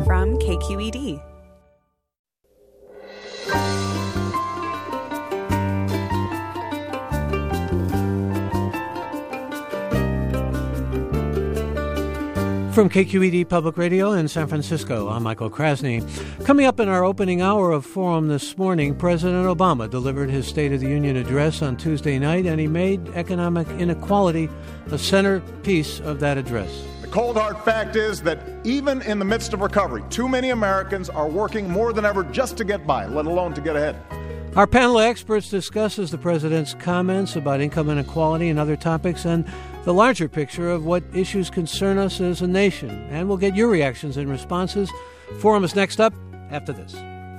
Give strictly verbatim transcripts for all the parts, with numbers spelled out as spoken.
from K Q E D. From K Q E D Public Radio in San Francisco, I'm Michael Krasny. Coming up in our opening hour of Forum this morning, President Obama delivered his State of the Union address on Tuesday night, and he made economic inequality a centerpiece of that address. The cold hard fact is that even in the midst of recovery, too many Americans are working more than ever just to get by, let alone to get ahead. Our panel of experts discusses the president's comments about income inequality and other topics and the larger picture of what issues concern us as a nation. And we'll get your reactions and responses. Forum is next up after this.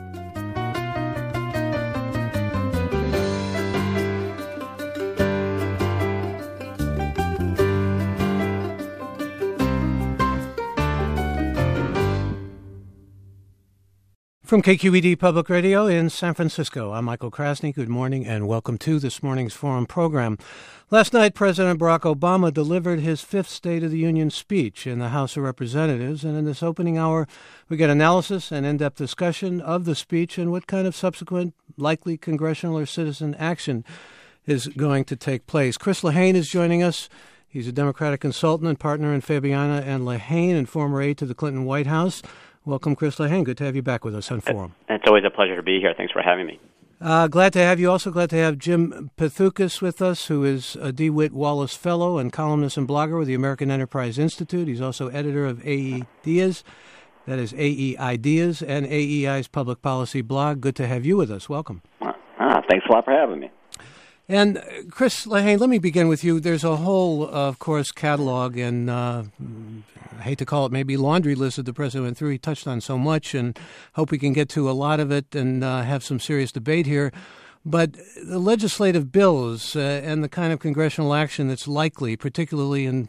From K Q E D Public Radio in San Francisco, I'm Michael Krasny. Good morning and welcome to this morning's Forum program. Last night, President Barack Obama delivered his fifth State of the Union speech in the House of Representatives, and in this opening hour, we get analysis and in-depth discussion of the speech and what kind of subsequent likely congressional or citizen action is going to take place. Chris Lehane is joining us. He's a Democratic consultant and partner in Fabiana and Lehane and former aide to the Clinton White House. Welcome, Chris Lehane. Good to have you back with us on Forum. It's always a pleasure to be here. Thanks for having me. Uh, glad to have you. Also glad to have Jim Pethokas with us, who is a DeWitt Wallace Fellow and columnist and blogger with the American Enterprise Institute. He's also editor of A E Ideas, that is A E Ideas, and A E I's public policy blog. Good to have you with us. Welcome. Ah, thanks a lot for having me. And uh, Chris Lehane, let me begin with you. There's a whole, uh, of course, catalog and uh, I hate to call it maybe laundry list that the president went through. He touched on so much and hope we can get to a lot of it and uh, have some serious debate here. But the legislative bills uh, and the kind of congressional action that's likely, particularly in,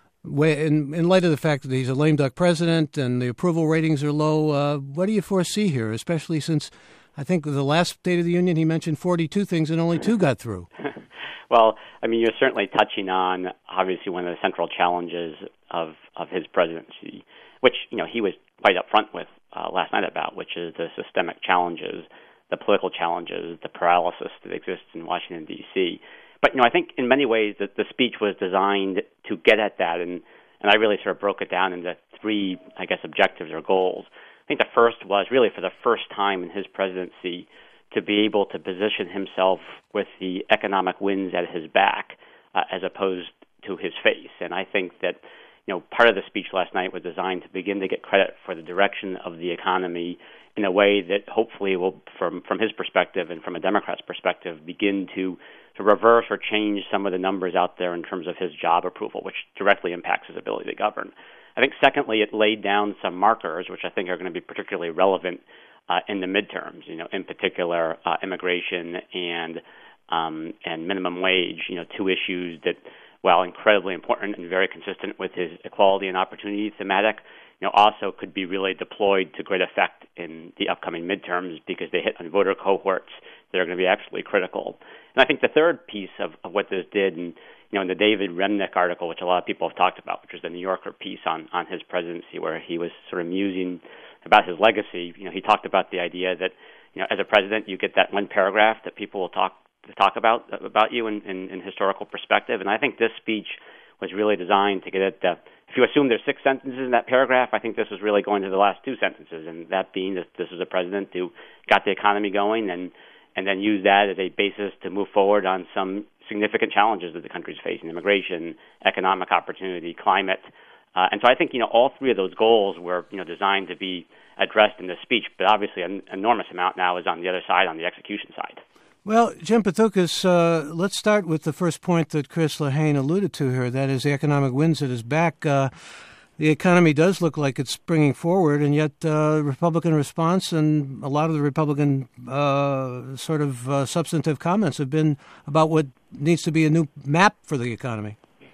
in in light of the fact that he's a lame duck president and the approval ratings are low, uh, what do you foresee here, especially since I think the last State of the Union he mentioned forty-two things and only two got through? Well, I mean, you're certainly touching on, obviously, one of the central challenges of, of his presidency, which, you know, he was quite upfront with uh, last night about, which is the systemic challenges, the political challenges, the paralysis that exists in Washington, D C. But, you know, I think in many ways that the speech was designed to get at that, and, and I really sort of broke it down into three, I guess, objectives or goals. I think the first was really for the first time in his presidency to be able to position himself with the economic winds at his back uh, as opposed to his face. And I think that, you know, part of the speech last night was designed to begin to get credit for the direction of the economy in a way that hopefully will, from, from his perspective and from a Democrat's perspective, begin to, to reverse or change some of the numbers out there in terms of his job approval, which directly impacts his ability to govern. I think, secondly, it laid down some markers, which I think are going to be particularly relevant uh, in the midterms, you know, in particular uh, immigration and um, and minimum wage, you know, two issues that, while incredibly important and very consistent with his equality and opportunity thematic, you know, also could be really deployed to great effect in the upcoming midterms because they hit on voter cohorts that are going to be absolutely critical. And I think the third piece of, of what this did, and you know, in the David Remnick article, which a lot of people have talked about, which was the New Yorker piece on, on his presidency, where he was sort of musing about his legacy. You know, he talked about the idea that, you know, as a president, you get that one paragraph that people will talk talk about about you in, in, in historical perspective. And I think this speech was really designed to get at the, if you assume there's six sentences in that paragraph, I think this was really going to the last two sentences, and that being that this is a president who got the economy going and and then used that as a basis to move forward on some significant challenges that the country's facing: immigration, economic opportunity, climate. Uh, and so I think, you know, all three of those goals were, you know, designed to be addressed in this speech, but obviously an enormous amount now is on the other side, on the execution side. Well, Jim Pethokas, uh, let's start with the first point that Chris Lehane alluded to here, that is the economic winds at his back. Uh, the economy does look like it's springing forward, and yet uh, Republican response and a lot of the Republican uh, sort of uh, substantive comments have been about what needs to be a new map for the economy.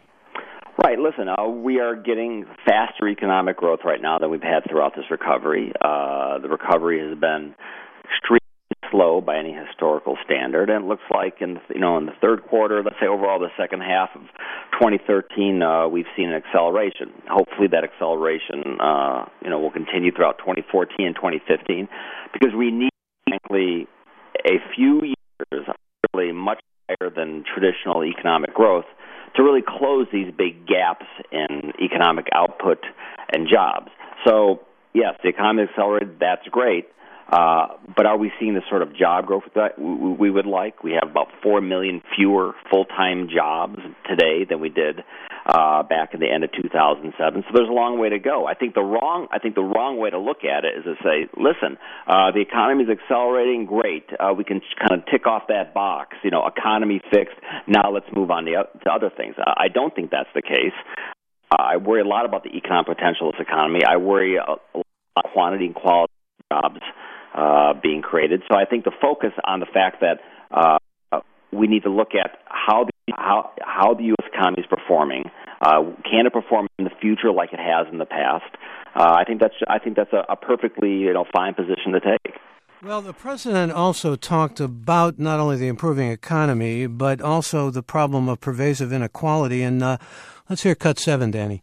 Right. Listen, uh, we are getting faster economic growth right now than we've had throughout this recovery. Uh, the recovery has been extremely slow by any historical standard, and it looks like in the, you know in the third quarter, let's say overall the second half of twenty thirteen, uh, we've seen an acceleration. Hopefully, that acceleration uh, you know will continue throughout twenty fourteen and twenty fifteen, because we need, frankly, a few years, really much higher than traditional economic growth, to really close these big gaps in economic output and jobs. So, yes, the economy accelerated. That's great. Uh, but are we seeing the sort of job growth that we, we would like? We have about four million fewer full-time jobs today than we did uh, back in the end of two thousand seven. So there's a long way to go. I think the wrong I think the wrong way to look at it is to say, listen, uh, the economy is accelerating. Great. Uh, we can kind of tick off that box. You know, economy fixed. Now let's move on to, to other things. Uh, I don't think that's the case. Uh, I worry a lot about the economic potential of this economy. I worry a, a lot about quantity and quality of jobs Uh, being created. So I think the focus on the fact that uh, we need to look at how the, how how the U S economy is performing. Uh, can it perform in the future like it has in the past? Uh, I think that's I think that's a, a perfectly you know fine position to take. Well, the president also talked about not only the improving economy, but also the problem of pervasive inequality. And uh, let's hear cut seven, Danny.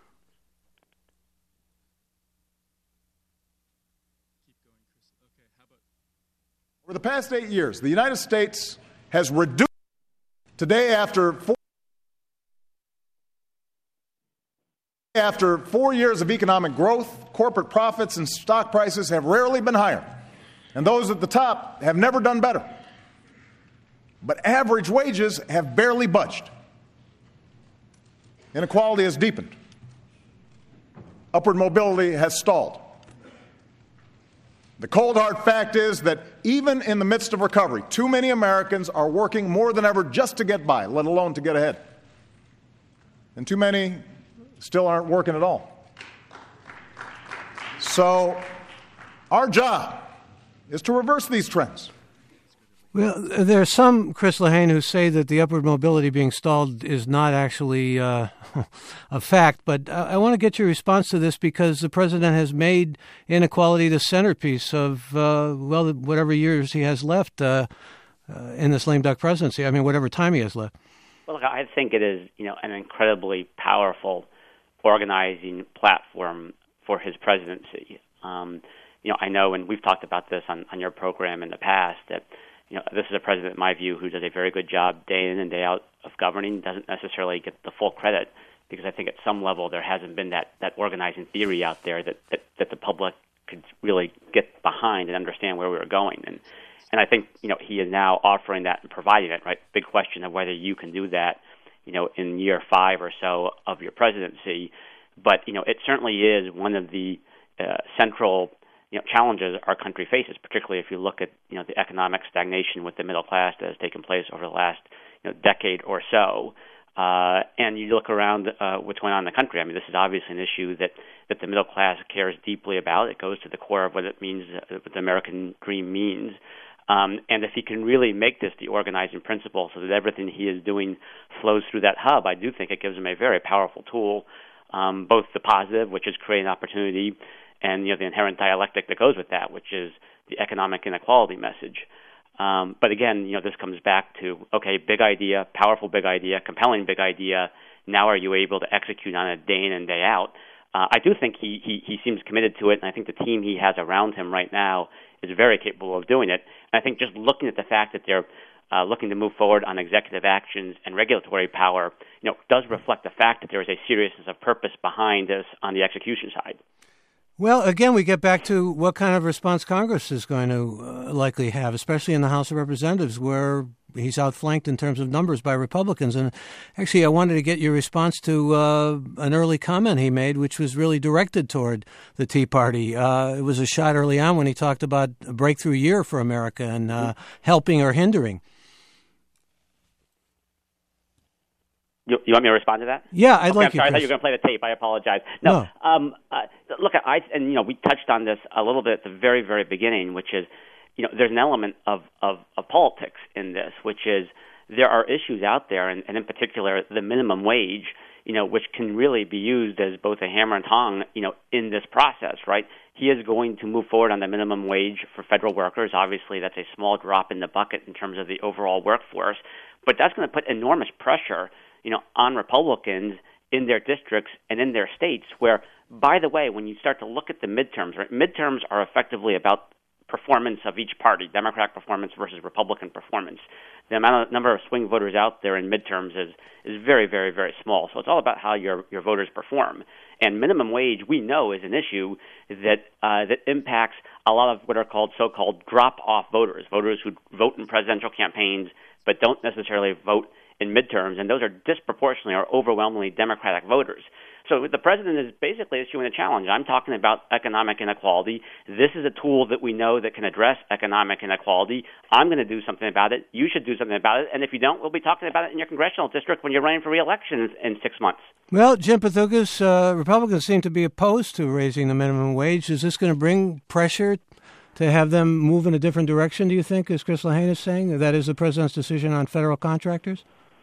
Over the past eight years, the United States has reduced, today after four, after four years of economic growth, corporate profits and stock prices have rarely been higher, and those at the top have never done better. But average wages have barely budged. Inequality has deepened. Upward mobility has stalled. The cold hard fact is that even in the midst of recovery, too many Americans are working more than ever just to get by, let alone to get ahead. And too many still aren't working at all. So our job is to reverse these trends. Well, there are some, Chris Lehane, who say that the upward mobility being stalled is not actually uh, a fact. But I, I want to get your response to this, because the president has made inequality the centerpiece of, uh, well, whatever years he has left uh, uh, in this lame duck presidency. I mean, whatever time he has left. Well, look, I think it is, you know, an incredibly powerful organizing platform for his presidency. Um, you know, I know, and we've talked about this on, on your program in the past, that you know, this is a president, in my view, who does a very good job day in and day out of governing, doesn't necessarily get the full credit, because I think at some level there hasn't been that, that organizing theory out there that, that, that the public could really get behind and understand where we were going. And and I think, you know, he is now offering that and providing it, right? Big question of whether you can do that, you know, in year five or so of your presidency. But, you know, it certainly is one of the uh, central You know, challenges our country faces, particularly if you look at, you know, the economic stagnation with the middle class that has taken place over the last, you know, decade or so. Uh, and you look around uh, what's going on in the country. I mean, this is obviously an issue that, that the middle class cares deeply about. It goes to the core of what it means, uh, what the American dream means. Um, and if he can really make this the organizing principle so that everything he is doing flows through that hub, I do think it gives him a very powerful tool, um, both the positive, which is creating opportunity, and, you know, the inherent dialectic that goes with that, which is the economic inequality message. Um, but again, you know, this comes back to, okay, big idea, powerful big idea, compelling big idea. Now are you able to execute on it day in and day out? Uh, I do think he, he, he seems committed to it, and I think the team he has around him right now is very capable of doing it. And I think just looking at the fact that they're uh, looking to move forward on executive actions and regulatory power, you know, does reflect the fact that there is a seriousness of purpose behind this on the execution side. Well, again, we get back to what kind of response Congress is going to uh, likely have, especially in the House of Representatives, where he's outflanked in terms of numbers by Republicans. And actually, I wanted to get your response to uh, an early comment he made, which was really directed toward the Tea Party. Uh, it was a shot early on when he talked about a breakthrough year for America and uh, helping or hindering. You, you want me to respond to that? Yeah, I'd okay, like I'm you. sorry, I Chris. thought you were going to play the tape. I apologize. No, no. Um, uh, look, I and you know we touched on this a little bit at the very, very beginning, which is, you know, there's an element of, of, of politics in this, which is there are issues out there, and, and in particular the minimum wage, you know, which can really be used as both a hammer and tong, you know, in this process, right? he is going to move forward on the minimum wage for federal workers. Obviously, that's a small drop in the bucket in terms of the overall workforce, but that's going to put enormous pressure, you know, on Republicans in their districts and in their states where, by the way, when you start to look at the midterms, right, midterms are effectively about performance of each party, Democratic performance versus Republican performance. The amount of number of swing voters out there in midterms is is very, very, very small. So it's all about how your your voters perform. And minimum wage, we know, is an issue that uh, that impacts a lot of what are called so-called drop-off voters, voters who vote in presidential campaigns but don't necessarily vote in midterms, and those are disproportionately or overwhelmingly Democratic voters. So the president is basically issuing a challenge. I'm talking about economic inequality. This is a tool that we know that can address economic inequality. I'm going to do something about it. You should do something about it. And if you don't, we'll be talking about it in your congressional district when you're running for re-election in six months. Well, Jim Pethokas, uh, Republicans seem to be opposed to raising the minimum wage. Is this going to bring pressure to have them move in a different direction, do you think, as Chris Lehane is saying? That is the president's decision on federal contractors?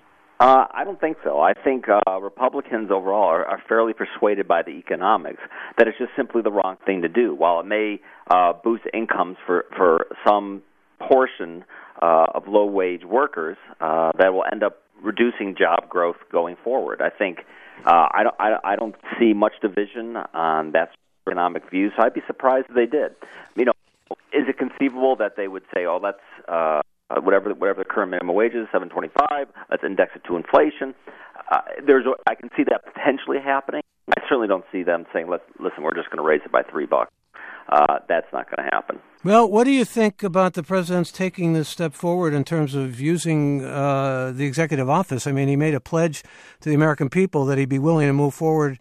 Uh, I don't think so. I think uh, Republicans overall are, are fairly persuaded by the economics that it's just simply the wrong thing to do. While it may uh, boost incomes for, for some portion uh, of low-wage workers, uh, that will end up reducing job growth going forward. I think uh, I, don't, I, I don't see much division on that economic view, so I'd be surprised if they did. You know, is it conceivable that they would say, "Oh, let's uh, whatever whatever the current minimum wage is, seven twenty-five, let's index it to inflation"? Uh, there's, I can see that potentially happening. I certainly don't see them saying, "Let's listen, we're just going to raise it by three bucks." Uh, that's not going to happen. Well, what do you think about the president's taking this step forward in terms of using uh, the executive office? I mean, he made a pledge to the American people that he'd be willing to move forward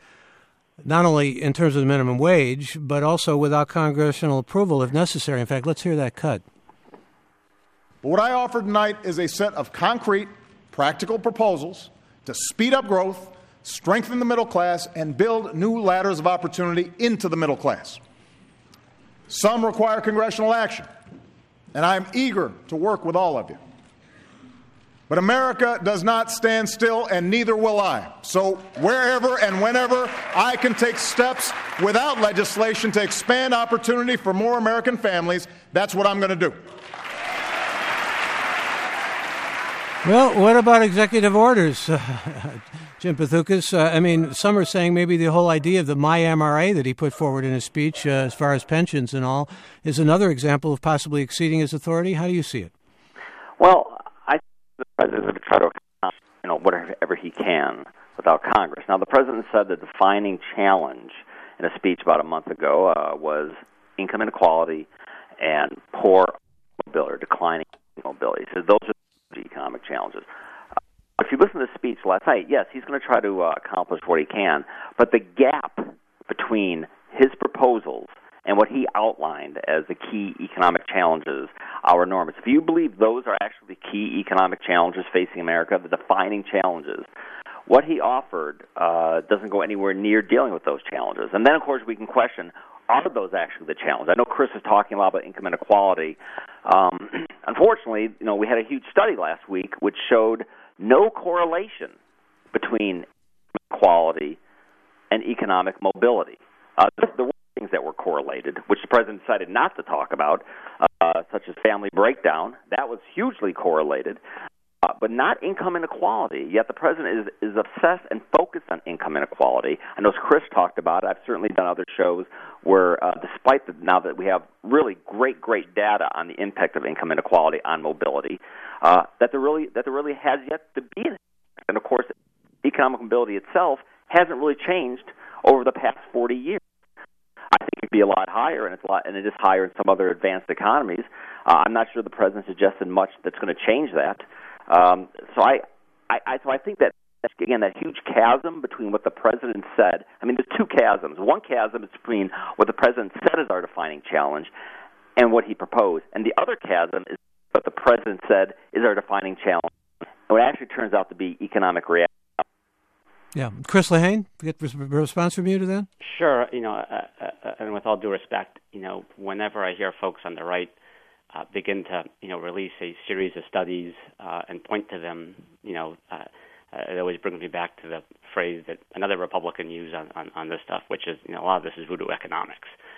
not only in terms of the minimum wage, but also without congressional approval if necessary. In fact, let's hear that cut. What I offer tonight is a set of concrete, practical proposals to speed up growth, strengthen the middle class, and build new ladders of opportunity into the middle class. Some require congressional action, and I am eager to work with all of you. But America does not stand still, and neither will I. So wherever and whenever I can take steps without legislation to expand opportunity for more American families, that's what I'm going to do. Well, what about executive orders, uh, Jim Pethokas? Uh, I mean, some are saying maybe the whole idea of the My M R A that he put forward in his speech, uh, as far as pensions and all, is another example of possibly exceeding his authority. How do you see it? Well, I think the president is going to try to accomplish, you know, whatever he can without Congress. Now, the president said the defining challenge in a speech about a month ago uh, was income inequality and poor mobility, or declining mobility. So those are economic challenges. Uh, if you listen to the speech last night, yes, he's going to try to uh, accomplish what he can, but the gap between his proposals and what he outlined as the key economic challenges are enormous. If you believe those are actually the key economic challenges facing America, the defining challenges, what he offered uh, doesn't go anywhere near dealing with those challenges. And then, of course, we can question, are those actually the challenge? I know Chris is talking a lot about income inequality. Um, unfortunately, you know, we had a huge study last week which showed no correlation between equality and economic mobility. Uh, there were things that were correlated, which the president decided not to talk about, uh, such as family breakdown. That was hugely correlated. Uh, but not income inequality. Yet the president is, is obsessed and focused on income inequality. I know as Chris talked about it, I've certainly done other shows where, uh, despite the, now that we have really great, great data on the impact of income inequality on mobility, uh, that there really that there really has yet to be an impact. And of course, economic mobility itself hasn't really changed over the past forty years. I think it'd be a lot higher, and it's a lot, and it is higher in some other advanced economies. Uh, I'm not sure the president suggested much that's going to change that. Um, so I, I, I, so I think that, again, that huge chasm between what the president said. I mean, there's two chasms. One chasm is between what the president said is our defining challenge and what he proposed, and the other chasm is what the president said is our defining challenge, and what actually turns out to be economic reality. Yeah, Chris Lehane, get a response from you to that? Sure. You know, uh, uh, and with all due respect, you know, whenever I hear folks on the right Uh, begin to, you know, release a series of studies uh, and point to them, you know, uh, uh, it always brings me back to the phrase that another Republican used on, on, on this stuff, which is, you know, a lot of this is voodoo economics.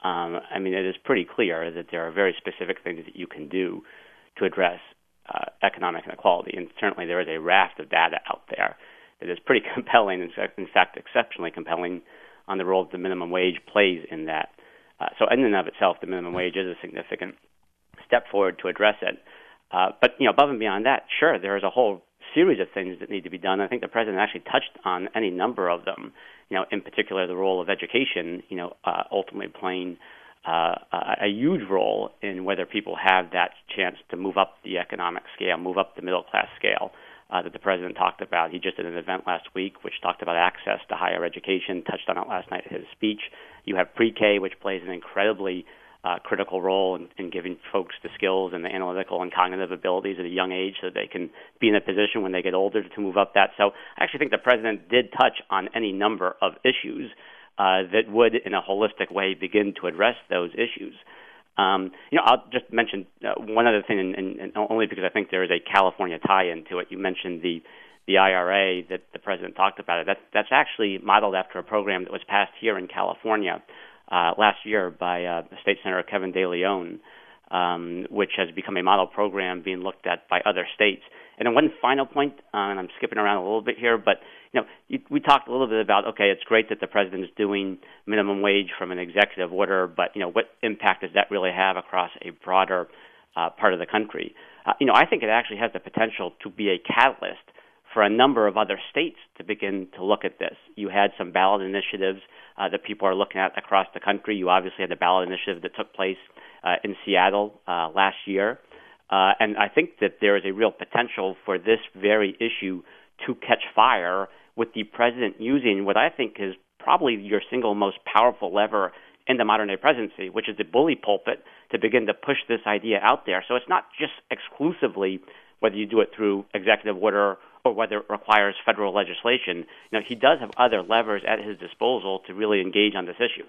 Um, I mean, it is pretty clear that there are very specific things that you can do to address uh, economic inequality, and certainly there is a raft of data out there that is pretty compelling, in fact, in fact exceptionally compelling, on the role that the minimum wage plays in that. Uh, so in and of itself, the minimum wage is a significant step forward to address it. Uh, but, you know, above and beyond that, sure, there is a whole series of things that need to be done. I think the president actually touched on any number of them. You know, in particular, the role of education, you know, uh, ultimately playing uh, a, a huge role in whether people have that chance to move up the economic scale, move up the middle class scale uh, that the president talked about. He just did an event last week which talked about access to higher education, touched on it last night in his speech. You have pre-K, which plays an incredibly Uh, critical role in, in giving folks the skills and the analytical and cognitive abilities at a young age so that they can be in a position when they get older to move up that. So I actually think the president did touch on any number of issues uh, that would, in a holistic way, begin to address those issues. Um, you know, I'll just mention uh, one other thing, and, and, and only because I think there is a California tie-in to it. You mentioned the the I R A that the president talked about. It. That, that's actually modeled after a program that was passed here in California Uh, last year by uh, State Senator Kevin De Leon, um, which has become a model program being looked at by other states. And then one final point, uh, and I'm skipping around a little bit here, but you know, you, we talked a little bit about, okay, it's great that the president is doing minimum wage from an executive order, but you know, what impact does that really have across a broader uh, part of the country? Uh, you know, I think it actually has the potential to be a catalyst for a number of other states to begin to look at this. You had some ballot initiatives uh, that people are looking at across the country. You obviously had the ballot initiative that took place uh, in Seattle uh, last year. Uh, and I think that there is a real potential for this very issue to catch fire with the president using what I think is probably your single most powerful lever in the modern-day presidency, which is the bully pulpit, to begin to push this idea out there. So it's not just exclusively whether you do it through executive order or whether it requires federal legislation. You know, he does have other levers at his disposal to really engage on this issue.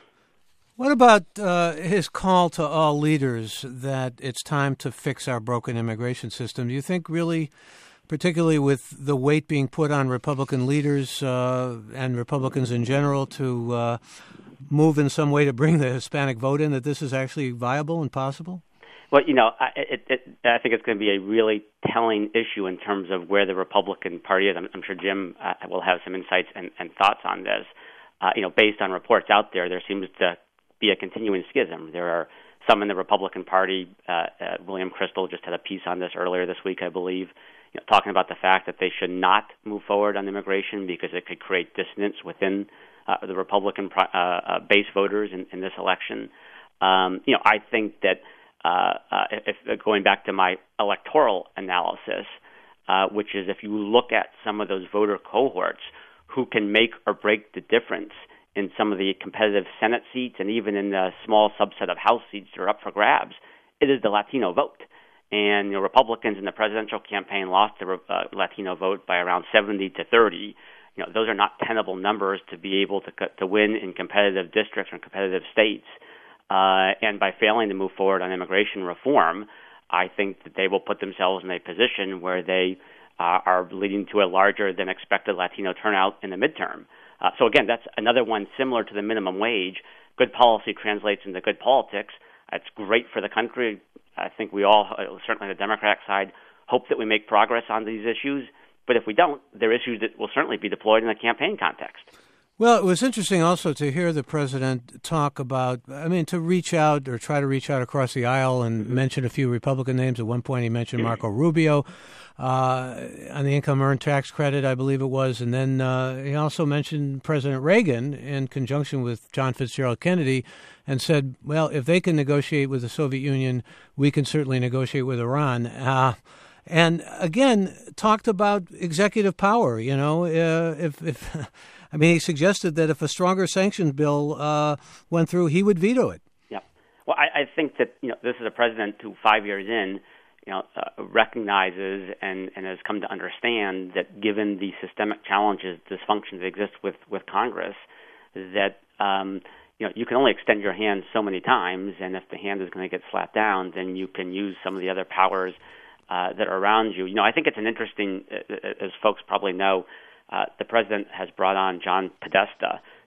What about uh, his call to all leaders that it's time to fix our broken immigration system? Do you think really, particularly with the weight being put on Republican leaders uh, and Republicans in general to uh, move in some way to bring the Hispanic vote in, that this is actually viable and possible? Well, you know, I, it, it, I think it's going to be a really telling issue in terms of where the Republican Party is. I'm, I'm sure Jim uh, will have some insights and, and thoughts on this. Uh, you know, based on reports out there, there seems to be a continuing schism. There are some in the Republican Party. Uh, uh, William Kristol just had a piece on this earlier this week, I believe, you know, talking about the fact that they should not move forward on immigration because it could create dissonance within uh, the Republican uh, uh, base voters in, in this election. Um, you know, I think that Uh, uh, if, if going back to my electoral analysis, uh, which is if you look at some of those voter cohorts who can make or break the difference in some of the competitive Senate seats and even in the small subset of House seats that are up for grabs, it is the Latino vote. And you know, Republicans in the presidential campaign lost the uh, Latino vote by around seventy to thirty. You know, those are not tenable numbers to be able to to win in competitive districts or competitive states. Uh, and by failing to move forward on immigration reform, I think that they will put themselves in a position where they uh, are leading to a larger than expected Latino turnout in the midterm. Uh, so again, that's another one similar to the minimum wage. Good policy translates into good politics. It's great for the country. I think we all, certainly the Democratic side, hope that we make progress on these issues. But if we don't, they're issues that will certainly be deployed in a campaign context. Well, it was interesting also to hear the president talk about, I mean, to reach out or try to reach out across the aisle and mention a few Republican names. At one point, he mentioned Marco Rubio uh, on the income earned tax credit, I believe it was. And then uh, he also mentioned President Reagan in conjunction with John Fitzgerald Kennedy and said, well, if they can negotiate with the Soviet Union, we can certainly negotiate with Iran. Uh, and again, talked about executive power, you know, uh, if, if I mean, he suggested that if a stronger sanctions bill uh, went through, he would veto it. Yeah. Well, I, I think that, you know, this is a president who five years in, you know, uh, recognizes and, and has come to understand that given the systemic challenges, dysfunctions that exist with, with Congress, that, um, you know, you can only extend your hand so many times, and if the hand is going to get slapped down, then you can use some of the other powers uh, that are around you. You know, I think it's an interesting, as folks probably know, Uh, the president has brought on John Podesta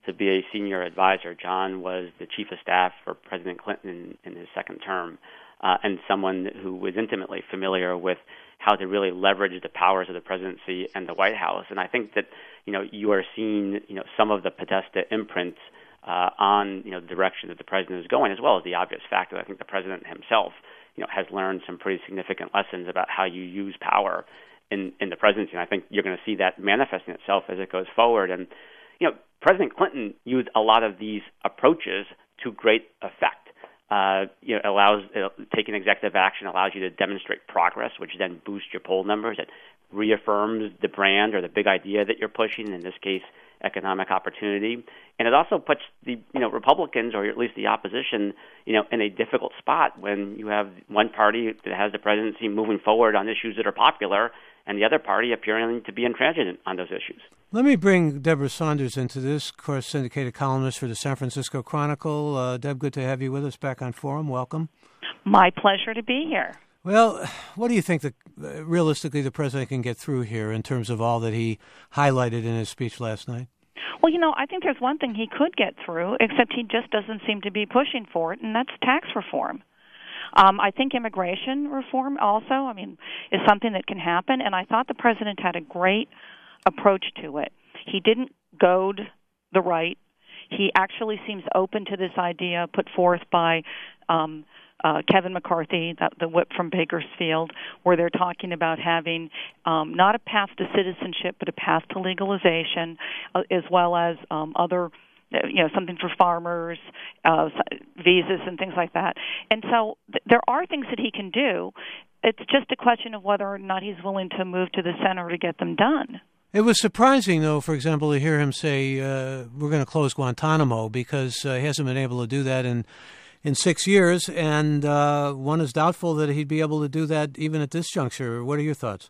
to be a senior advisor. John was the chief of staff for President Clinton in, in his second term, uh, and someone who was intimately familiar with how to really leverage the powers of the presidency and the White House. And I think that, you know, you are seeing, you know, some of the Podesta imprints uh, on, you know, the direction that the president is going, as well as the obvious fact that I think the president himself, you know, has learned some pretty significant lessons about how you use power in, in the presidency. And I think you're going to see that manifesting itself as it goes forward. And, you know, President Clinton used a lot of these approaches to great effect. Uh, you know, allows uh, taking executive action allows you to demonstrate progress, which then boosts your poll numbers. It reaffirms the brand or the big idea that you're pushing. In this case, economic opportunity, and it also puts the you know Republicans, or at least the opposition, you know, in a difficult spot when you have one party that has the presidency moving forward on issues that are popular, and the other party appearing to be intransigent on those issues. Let me bring Deborah Saunders into this, of course, syndicated columnist for the San Francisco Chronicle. Uh, Deb, good to have you with us back on Forum. Welcome. My pleasure to be here. Well, what do you think that uh, realistically the president can get through here in terms of all that he highlighted in his speech last night? Well, you know, I think there's one thing he could get through, except he just doesn't seem to be pushing for it, and that's tax reform. Um, I think immigration reform also, I mean, is something that can happen, and I thought the president had a great approach to it. He didn't goad the right. He actually seems open to this idea put forth by um, uh, Kevin McCarthy, that, the whip from Bakersfield, where they're talking about having um, not a path to citizenship, but a path to legalization, uh, as well as um, other you know, something for farmers, uh, visas and things like that. And so th- there are things that he can do. It's just a question of whether or not he's willing to move to the center to get them done. It was surprising, though, for example, to hear him say, uh, we're going to close Guantanamo, because uh, he hasn't been able to do that in, in six years, and uh, one is doubtful that he'd be able to do that even at this juncture. What are your thoughts?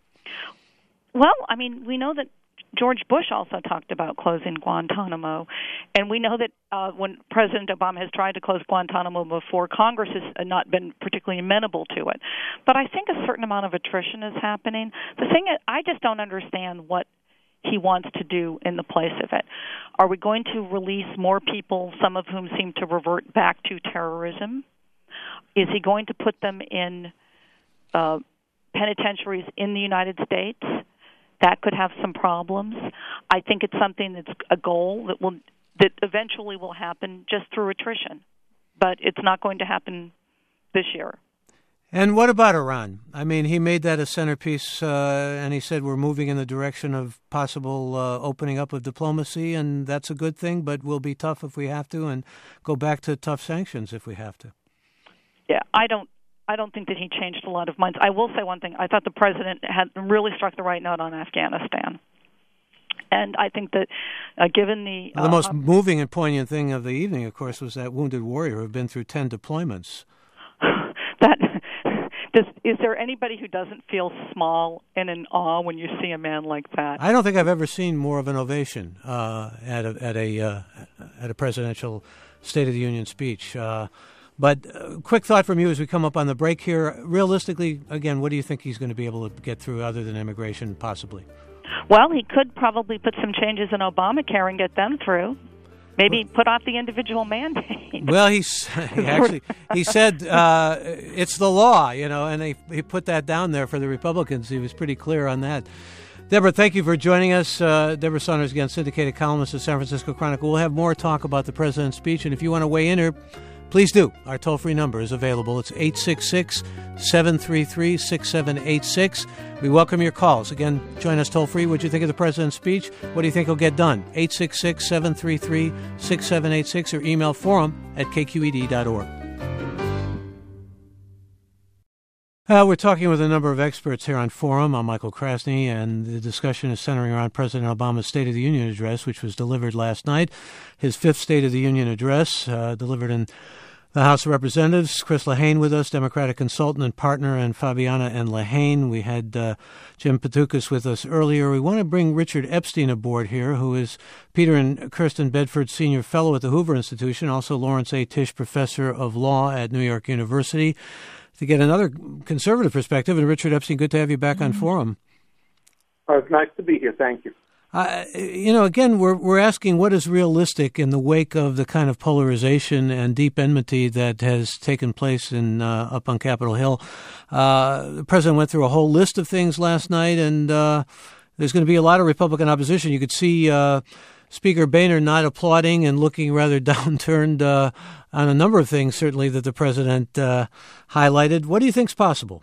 Well, I mean, we know that George Bush also talked about closing Guantanamo, and we know that uh, when President Obama has tried to close Guantanamo before, Congress has not been particularly amenable to it. But I think a certain amount of attrition is happening. The thing is, I just don't understand what he wants to do in the place of it. Are we going to release more people, some of whom seem to revert back to terrorism? Is he going to put them in uh, penitentiaries in the United States? That could have some problems. I think it's something that's a goal that will that eventually will happen just through attrition, but it's not going to happen this year. And what about Iran? I mean, he made that a centerpiece, uh, and he said we're moving in the direction of possible uh, opening up of diplomacy, and that's a good thing, but we'll be tough if we have to, and go back to tough sanctions if we have to. Yeah, I don't. I don't think that he changed a lot of minds. I will say one thing. I thought the president had really struck the right note on Afghanistan. And I think that uh, given the... Well, the uh, most moving and poignant thing of the evening, of course, was that wounded warrior who had been through ten deployments. that does, is there anybody who doesn't feel small and in awe when you see a man like that? I don't think I've ever seen more of an ovation uh, at a, at, a, uh, at a presidential State of the Union speech. Uh But uh, quick thought from you as we come up on the break here. Realistically, again, what do you think he's going to be able to get through other than immigration, possibly? Well, he could probably put some changes in Obamacare and get them through. Maybe well, put off the individual mandate. Well, he's, he actually he said uh, it's the law, you know, and he, he put that down there for the Republicans. He was pretty clear on that. Deborah, thank you for joining us. Uh, Deborah Saunders, again, syndicated columnist of San Francisco Chronicle. We'll have more talk about the president's speech, and if you want to weigh in here, please do. Our toll-free number is available. It's eight six six, seven three three, six seven eight six. We welcome your calls. Again, join us toll-free. What do you think of the president's speech? What do you think will get done? eight six six, seven three three, six seven eight six or email forum at k q e d dot org. Uh, we're talking with a number of experts here on Forum. I'm Michael Krasny, and the discussion is centering around President Obama's State of the Union address, which was delivered last night. His fifth State of the Union address, uh, delivered in the House of Representatives. Chris Lehane with us, Democratic consultant and partner, and Fabiana and Lehane. We had uh, Jim Petoukas with us earlier. We want to bring Richard Epstein aboard here, who is Peter and Kirsten Bedford Senior Fellow at the Hoover Institution, also Lawrence A. Tisch Professor of Law at New York University, to get another conservative perspective. And Richard Epstein, good to have you back on Forum. Oh, it's nice to be here. Thank you. Uh, you know, again, we're we're asking what is realistic in the wake of the kind of polarization and deep enmity that has taken place in uh, up on Capitol Hill. Uh, the president went through a whole list of things last night, and uh, there's going to be a lot of Republican opposition. You could see uh, Speaker Boehner not applauding and looking rather downturned uh, on a number of things, certainly, that the president uh, highlighted. What do you think's possible?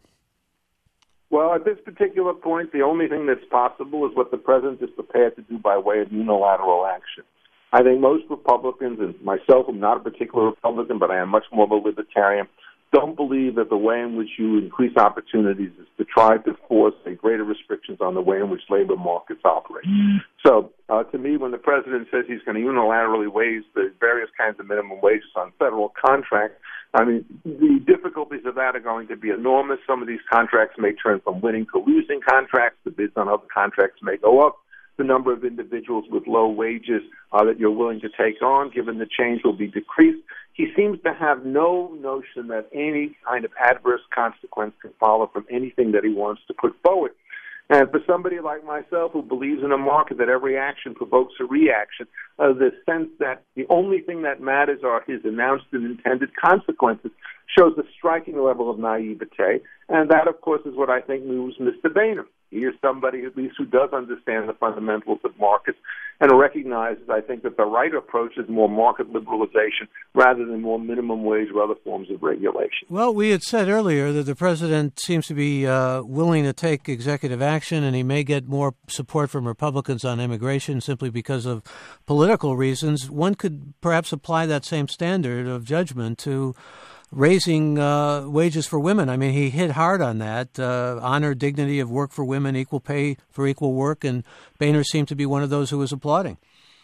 Well, at this particular point, the only thing that's possible is what the president is prepared to do by way of unilateral action. I think most Republicans, and myself, I'm not a particular Republican, but I am much more of a libertarian, don't believe that the way in which you increase opportunities is to try to force a greater restrictions on the way in which labor markets operate. Mm. So, uh, to me, when the president says he's going to unilaterally raise the various kinds of minimum wages on federal contracts, I mean, the difficulties of that are going to be enormous. Some of these contracts may turn from winning to losing contracts. The bids on other contracts may go up. The number of individuals with low wages uh, that you're willing to take on, given the change, will be decreased. He seems to have no notion that any kind of adverse consequence can follow from anything that he wants to put forward. And for somebody like myself who believes in a market that every action provokes a reaction, uh, the sense that the only thing that matters are his announced and intended consequences shows a striking level of naivete. And that, of course, is what I think moves Mister Boehner. He is somebody, at least, who does understand the fundamentals of markets and recognizes, I think, that the right approach is more market liberalization rather than more minimum wage or other forms of regulation. Well, we had said earlier that the president seems to be uh, willing to take executive action, and he may get more support from Republicans on immigration simply because of political reasons. One could perhaps apply that same standard of judgment to raising uh, wages for women. I mean, he hit hard on that. Uh, honor, dignity of work for women, equal pay for equal work, and Boehner seemed to be one of those who was applauding.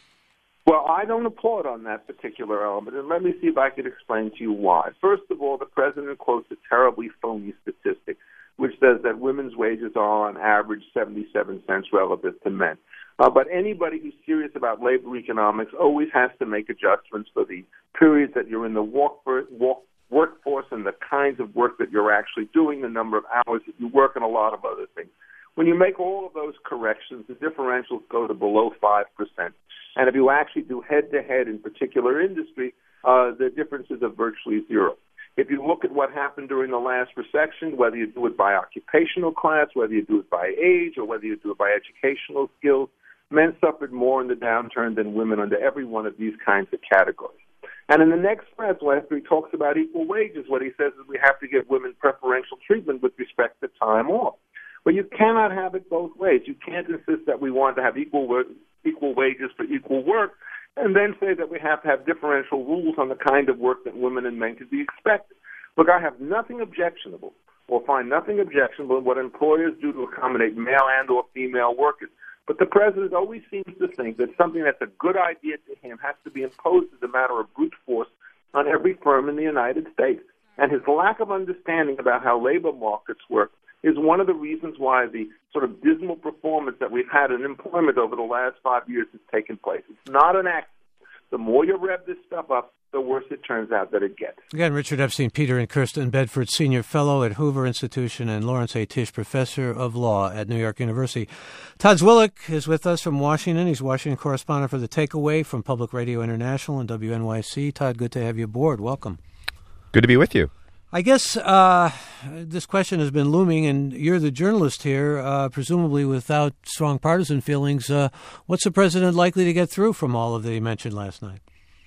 Well, I don't applaud on that particular element, and let me see if I could explain to you why. First of all, the president quotes a terribly phony statistic, which says that women's wages are on average seventy-seven cents relative to men. Uh, but anybody who's serious about labor economics always has to make adjustments for the periods that you're in the walk for, walk workforce and the kinds of work that you're actually doing, the number of hours that you work, and a lot of other things. When you make all of those corrections, the differentials go to below five percent. And if you actually do head-to-head in particular industry, uh, the differences are virtually zero. If you look at what happened during the last recession, whether you do it by occupational class, whether you do it by age, or whether you do it by educational skills, men suffered more in the downturn than women under every one of these kinds of categories. And in the next phrase, after he talks about equal wages, what he says is we have to give women preferential treatment with respect to time off. But you cannot have it both ways. You can't insist that we want to have equal work, equal wages for equal work, and then say that we have to have differential rules on the kind of work that women and men could be expected. Look, I have nothing objectionable or find nothing objectionable in what employers do to accommodate male and or female workers. But the president always seems to think that something that's a good idea to him has to be imposed as a matter of brute force on every firm in the United States. And his lack of understanding about how labor markets work is one of the reasons why the sort of dismal performance that we've had in employment over the last five years has taken place. It's not an accident. The more you rev this stuff up, the worse it turns out that it gets. Again, Richard Epstein, Peter and Kirsten Bedford, Senior Fellow at Hoover Institution, and Lawrence A. Tisch, Professor of Law at New York University. Todd Zwillich is with us from Washington. He's Washington correspondent for The Takeaway from Public Radio International and W N Y C. Todd, good to have you aboard. Welcome. Good to be with you. I guess uh, this question has been looming, and you're the journalist here, uh, presumably without strong partisan feelings. Uh, what's the president likely to get through from all of that he mentioned last night?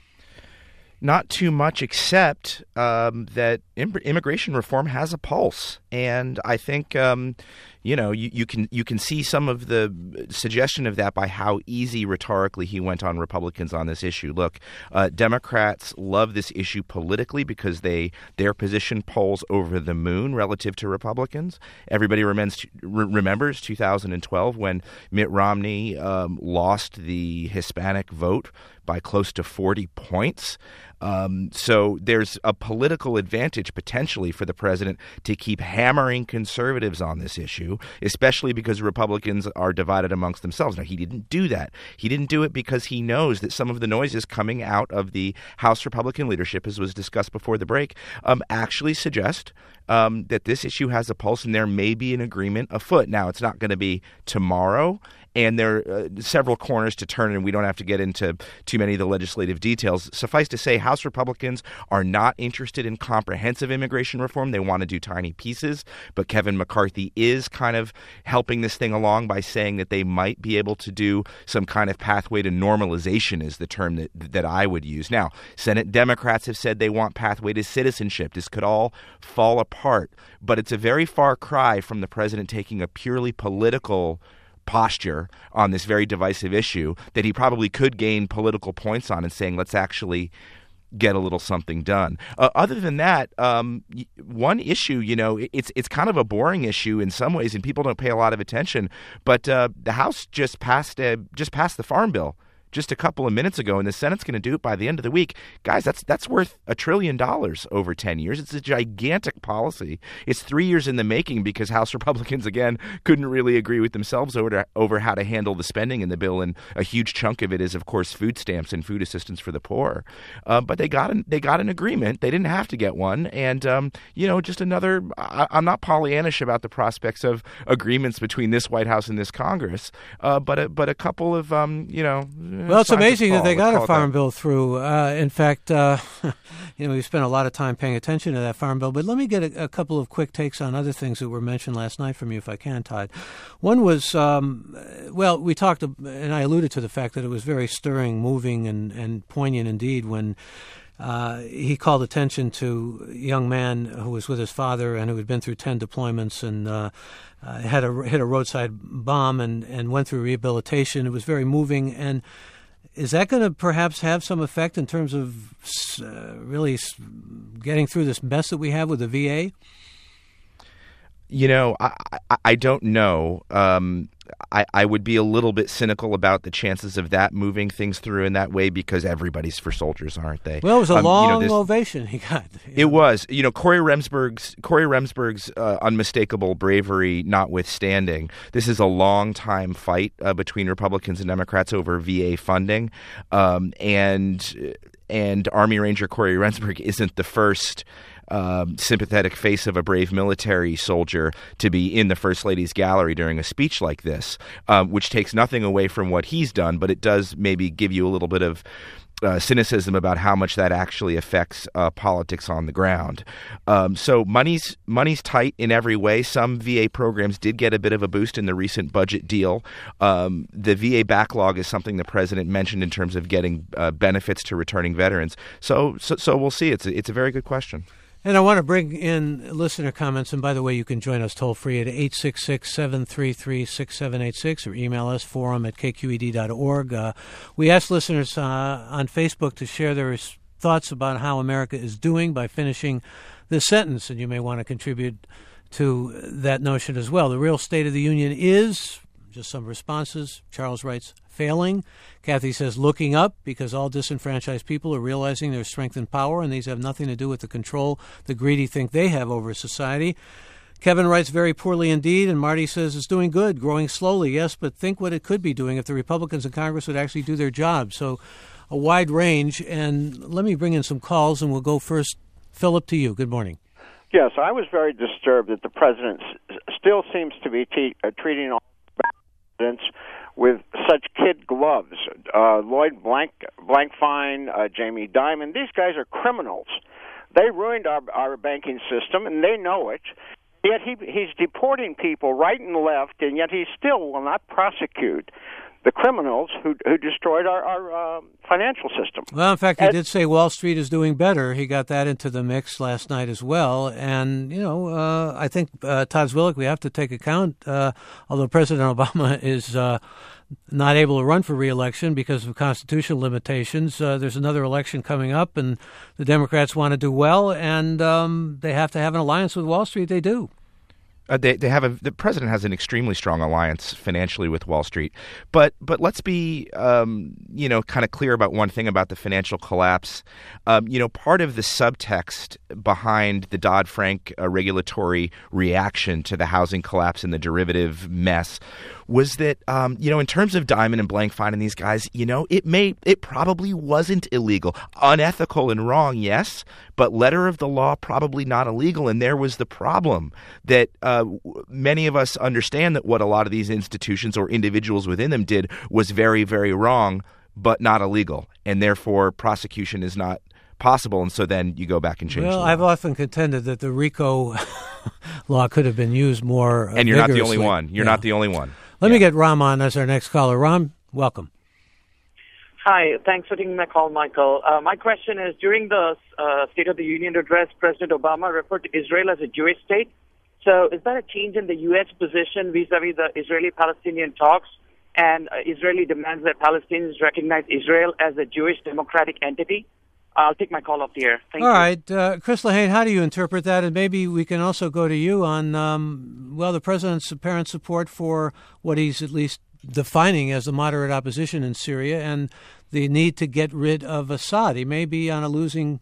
Not too much, except um, that im- immigration reform has a pulse, and I think um, you know you, you can you can see some of the suggestion of that by how easy rhetorically he went on Republicans on this issue. Look, uh, Democrats love this issue politically because they their position polls over the moon relative to Republicans. Everybody remembers remembers two thousand twelve when Mitt Romney um, lost the Hispanic vote by close to forty points. Um, so there's a political advantage potentially for the president to keep hammering conservatives on this issue, especially because Republicans are divided amongst themselves. Now, he didn't do that. He didn't do it because he knows that some of the noises coming out of the House Republican leadership, as was discussed before the break, um, actually suggest um, that this issue has a pulse and there may be an agreement afoot. Now, it's not going to be tomorrow, and there are uh, several corners to turn, and we don't have to get into too many of the legislative details. Suffice to say, House Republicans are not interested in comprehensive immigration reform. They want to do tiny pieces, but Kevin McCarthy is kind of helping this thing along by saying that they might be able to do some kind of pathway to normalization is the term that, that I would use. Now, Senate Democrats have said they want pathway to citizenship. This could all fall apart, but it's a very far cry from the president taking a purely political posture on this very divisive issue that he probably could gain political points on and saying, let's actually get a little something done. Uh, other than that, um, one issue, you know, it's it's kind of a boring issue in some ways, and people don't pay a lot of attention. But uh, the House just passed a, just passed the Farm Bill just a couple of minutes ago, and the Senate's going to do it by the end of the week. Guys, that's that's worth a trillion dollars over ten years. It's a gigantic policy. It's three years in the making because House Republicans, again, couldn't really agree with themselves over, to, over how to handle the spending in the bill, and a huge chunk of it is, of course, food stamps and food assistance for the poor. Uh, but they got an, they got an agreement. They didn't have to get one. And, um, you know, just another I, I'm not Pollyannish about the prospects of agreements between this White House and this Congress, uh, but, a, but a couple of, um, you know, well, it's amazing that they got a farm that. bill through. Uh, in fact, uh, you know, we spent a lot of time paying attention to that farm bill. But let me get a, a couple of quick takes on other things that were mentioned last night from you, if I can, Todd. One was, um, well, we talked, and I alluded to the fact that it was very stirring, moving, and, and poignant indeed when Uh, he called attention to a young man who was with his father and who had been through ten deployments and uh, uh, had a, hit a roadside bomb and, and went through rehabilitation. It was very moving. And is that going to perhaps have some effect in terms of uh, really getting through this mess that we have with the V A? You know, I, I, I don't know. Um, I, I would be a little bit cynical about the chances of that moving things through in that way because everybody's for soldiers, aren't they? Well, it was a um, long you know, ovation he got. It know. was. You know, Corey Remsburg's, Corey Remsburg's uh, unmistakable bravery notwithstanding, this is a long-time fight uh, between Republicans and Democrats over V A funding. Um, and, and Army Ranger Corey Remsburg isn't the first Um, sympathetic face of a brave military soldier to be in the First Lady's gallery during a speech like this, um, which takes nothing away from what he's done, but it does maybe give you a little bit of uh, cynicism about how much that actually affects uh, politics on the ground. Um, so money's money's tight in every way. Some V A programs did get a bit of a boost in the recent budget deal. Um, the V A backlog is something the president mentioned in terms of getting uh, benefits to returning veterans. So, so, so we'll see. It's a, it's a very good question. And I want to bring in listener comments. And by the way, you can join us toll free at eight six six, seven three three, six seven eight six or email us forum at k q e d dot org. Uh, we asked listeners uh, on Facebook to share their thoughts about how America is doing by finishing this sentence. And you may want to contribute to that notion as well. The real state of the union is, just some responses. Charles writes, failing. Kathy says, looking up, because all disenfranchised people are realizing their strength and power, and these have nothing to do with the control the greedy think they have over society. Kevin writes, very poorly indeed, and Marty says it's doing good, growing slowly, yes, but think what it could be doing if the Republicans in Congress would actually do their job. So a wide range, and let me bring in some calls, and we'll go first. Philip, to you. Good morning. Yes, I was very disturbed that the president s- still seems to be te- uh, treating all presidents with such kid gloves. Uh, Lloyd Blank, Blankfein, uh, Jamie Dimon, these guys are criminals. They ruined our, our banking system, and they know it. Yet he, he's deporting people right and left, and yet he still will not prosecute the criminals who who destroyed our, our uh, financial system. Well, in fact, he did say Wall Street is doing better. He got that into the mix last night as well. And, you know, uh, I think, uh, Todd Zwillich, we have to take account, uh, although President Obama is uh, not able to run for re-election because of constitutional limitations, uh, there's another election coming up, and the Democrats want to do well, and um, they have to have an alliance with Wall Street. They do. Uh, they they have a the president has an extremely strong alliance financially with Wall Street, but but let's be um, you know kind of clear about one thing about the financial collapse. Um, you know, part of the subtext behind the Dodd-Frank uh, regulatory reaction to the housing collapse and the derivative mess was that um, you know in terms of Diamond and Blankfein and these guys, you know, it may it probably wasn't illegal, unethical and wrong, yes, but letter of the law probably not illegal, and there was the problem that. Uh, Uh, many of us understand that what a lot of these institutions or individuals within them did was very, very wrong, but not illegal, and therefore prosecution is not possible. And so then you go back and change. Well, the law. I've often contended that the RICO law could have been used more. Uh, and you're vigorously. not the only one. You're yeah. not the only one. Let yeah. me get Ram on as our next caller. Ram, welcome. Hi, thanks for taking my call, Michael. Uh, my question is, during the uh, State of the Union address, President Obama referred to Israel as a Jewish state. So is that a change in the U S position vis-a-vis the Israeli-Palestinian talks and uh, Israeli demands that Palestinians recognize Israel as a Jewish democratic entity? I'll take my call off the air. Thank All you. All right. Uh, Chris Lehane, how do you interpret that? And maybe we can also go to you on, um, well, the president's apparent support for what he's at least defining as the moderate opposition in Syria and the need to get rid of Assad. He may be on a losing,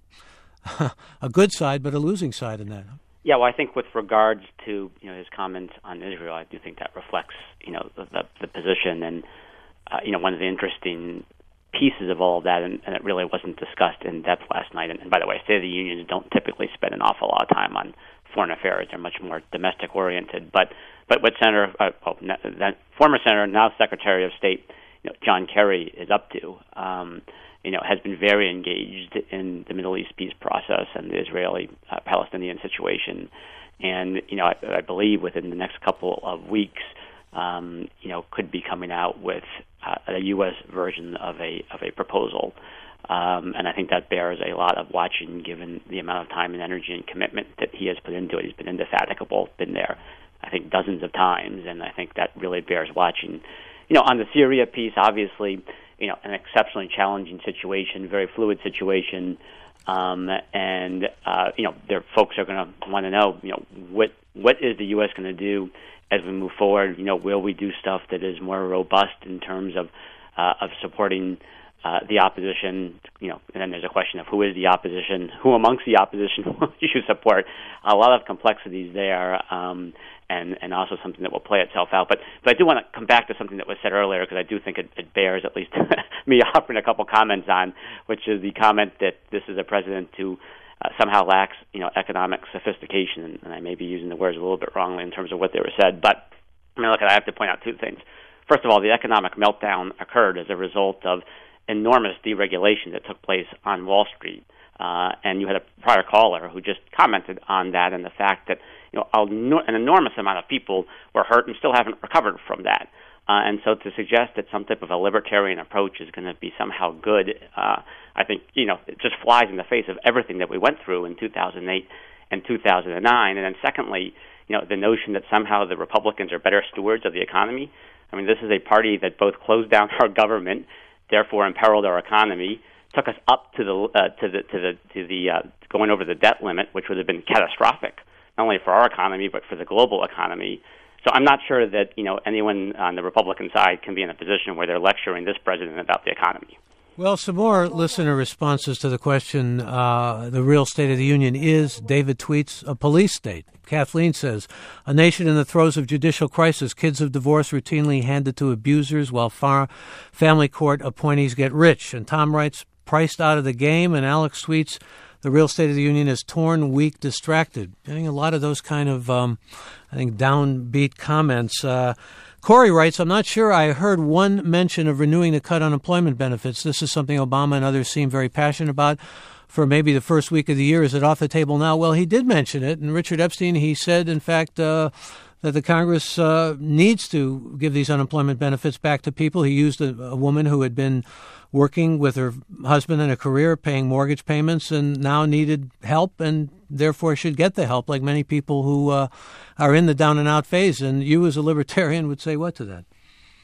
a good side, but a losing side in that. Yeah, well, I think with regards to you know his comments on Israel, I do think that reflects you know the, the, the position, and uh, you know one of the interesting pieces of all of that, and, and it really wasn't discussed in depth last night. And, and by the way, State of the Unions don't typically spend an awful lot of time on foreign affairs; they're much more domestic oriented. But but what Senator, uh, well, that former Senator, now Secretary of State, you know, John Kerry is up to. Um, you know, has been very engaged in the Middle East peace process and the Israeli-Palestinian uh, situation. And, you know, I, I believe within the next couple of weeks, um, you know, could be coming out with uh, a U S version of a of a proposal. Um, and I think that bears a lot of watching given the amount of time and energy and commitment that he has put into it. He's been indefatigable, been there, I think, dozens of times, and I think that really bears watching. You know, on the Syria piece, obviously, you know, an exceptionally challenging situation, very fluid situation, um, and uh, you know, their folks are going to want to know, you know, what what is the U S going to do as we move forward? You know, will we do stuff that is more robust in terms of uh, of supporting uh, the opposition? You know, and then there's a question of who is the opposition, who amongst the opposition you should support. A lot of complexities there. Um, And, and also something that will play itself out. But but I do want to come back to something that was said earlier because I do think it, it bears at least me offering a couple comments on, which is the comment that this is a president who uh, somehow lacks you know economic sophistication, and, and I may be using the words a little bit wrongly in terms of what they were said. But I mean, look, I have to point out two things. First of all, the economic meltdown occurred as a result of enormous deregulation that took place on Wall Street, uh, and you had a prior caller who just commented on that and the fact that you know, an enormous amount of people were hurt and still haven't recovered from that. Uh, and so to suggest that some type of a libertarian approach is going to be somehow good, uh, I think, you know, it just flies in the face of everything that we went through in two thousand eight and two thousand nine. And then secondly, you know, the notion that somehow the Republicans are better stewards of the economy. I mean, this is a party that both closed down our government, therefore imperiled our economy, took us up to the uh, to the to the to the uh, going over the debt limit, which would have been catastrophic, not only for our economy, but for the global economy. So I'm not sure that, you know, anyone on the Republican side can be in a position where they're lecturing this president about the economy. Well, some more listener responses to the question, uh, the real State of the Union is, David tweets, a police state. Kathleen says, a nation in the throes of judicial crisis, kids of divorce routinely handed to abusers while far family court appointees get rich. And Tom writes, priced out of the game. And Alex tweets, the real State of the Union is torn, weak, distracted. I think a lot of those kind of, um, I think, downbeat comments. Uh, Corey writes, I'm not sure I heard one mention of renewing the cut unemployment benefits. This is something Obama and others seem very passionate about for maybe the first week of the year. Is it off the table now? Well, he did mention it. And Richard Epstein, he said, in fact, uh, that the Congress uh, needs to give these unemployment benefits back to people. He used a, a woman who had been working with her husband in a career, paying mortgage payments, and now needed help and therefore should get the help, like many people who uh, are in the down-and-out phase. And you as a libertarian would say what to that?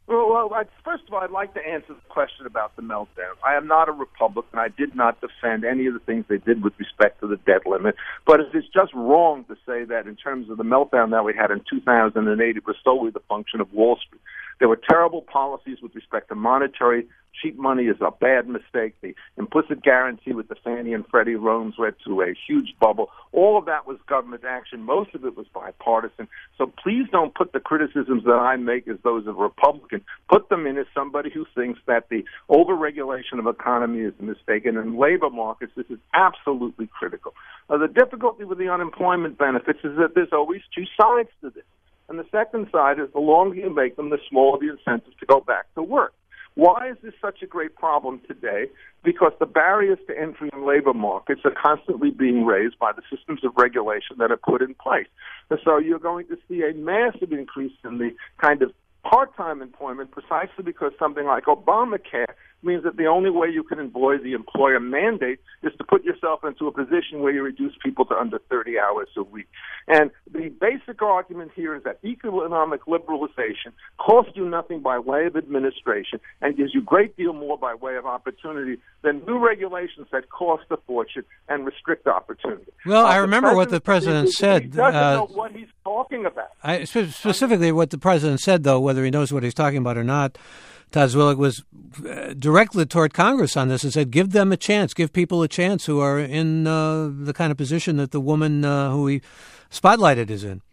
Well, well I, first of all, I'd like to answer the question about the meltdown. I am not a Republican. I did not defend any of the things they did with respect to the debt limit. But it is just wrong to say that in terms of the meltdown that we had in two thousand eight, it was solely the function of Wall Street. There were terrible policies with respect to monetary. Cheap money is a bad mistake. The implicit guarantee with the Fannie and Freddie loans led to a huge bubble. All of that was government action. Most of it was bipartisan. So please don't put the criticisms that I make as those of a Republican. Put them in as somebody who thinks that the overregulation of economy is a mistake. And in labor markets, this is absolutely critical. Uh, the difficulty with the unemployment benefits is that there's always two sides to this. And the second side is the longer you make them, the smaller the incentive to go back to work. Why is this such a great problem today? Because the barriers to entry in labor markets are constantly being raised by the systems of regulation that are put in place. And so you're going to see a massive increase in the kind of part-time employment precisely because something like Obamacare means that the only way you can avoid the employer mandate is to put yourself into a position where you reduce people to under thirty hours a week. And the basic argument here is that economic liberalization costs you nothing by way of administration and gives you a great deal more by way of opportunity than new regulations that cost a fortune and restrict opportunity. Well, uh, I remember what the president he, said. He doesn't uh, know what he's talking about. I, specifically, what the president said, though, whether he knows what he's talking about or not, Todd Zwillig, was uh, directed toward Congress on this and said, give them a chance, give people a chance who are in uh, the kind of position that the woman uh, who he spotlighted is in.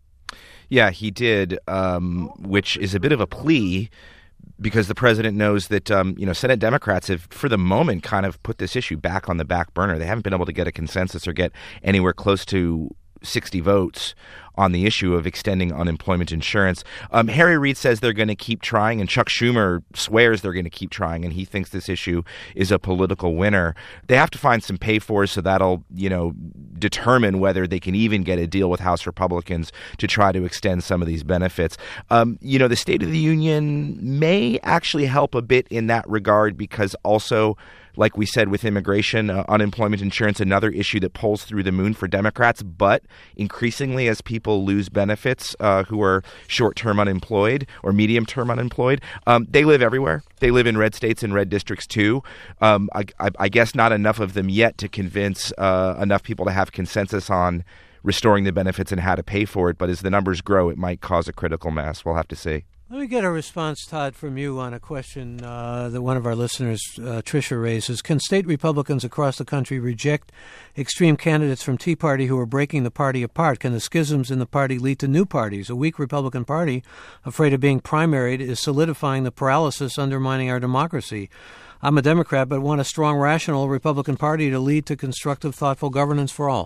Yeah, he did, um, which is a bit of a plea because the president knows that, um, you know, Senate Democrats have, for the moment, kind of put this issue back on the back burner. They haven't been able to get a consensus or get anywhere close to sixty votes on the issue of extending unemployment insurance. Um, Harry Reid says they're going to keep trying, and Chuck Schumer swears they're going to keep trying, and he thinks this issue is a political winner. They have to find some pay-fors, so that'll, you know, determine whether they can even get a deal with House Republicans to try to extend some of these benefits. Um, you know, the State of the Union may actually help a bit in that regard because also, like we said, with immigration, uh, unemployment insurance, another issue that pulls through the moon for Democrats. But increasingly, as people lose benefits uh, who are short-term unemployed or medium-term unemployed, um, they live everywhere. They live in red states and red districts, too. Um, I, I, I guess not enough of them yet to convince uh, enough people to have consensus on restoring the benefits and how to pay for it. But as the numbers grow, it might cause a critical mass. We'll have to see. Let me get a response, Todd, from you on a question uh, that one of our listeners, uh, Tricia, raises. Can state Republicans across the country reject extreme candidates from Tea Party who are breaking the party apart? Can the schisms in the party lead to new parties? A weak Republican Party, afraid of being primaried, is solidifying the paralysis undermining our democracy. I'm a Democrat, but want a strong, rational Republican Party to lead to constructive, thoughtful governance for all.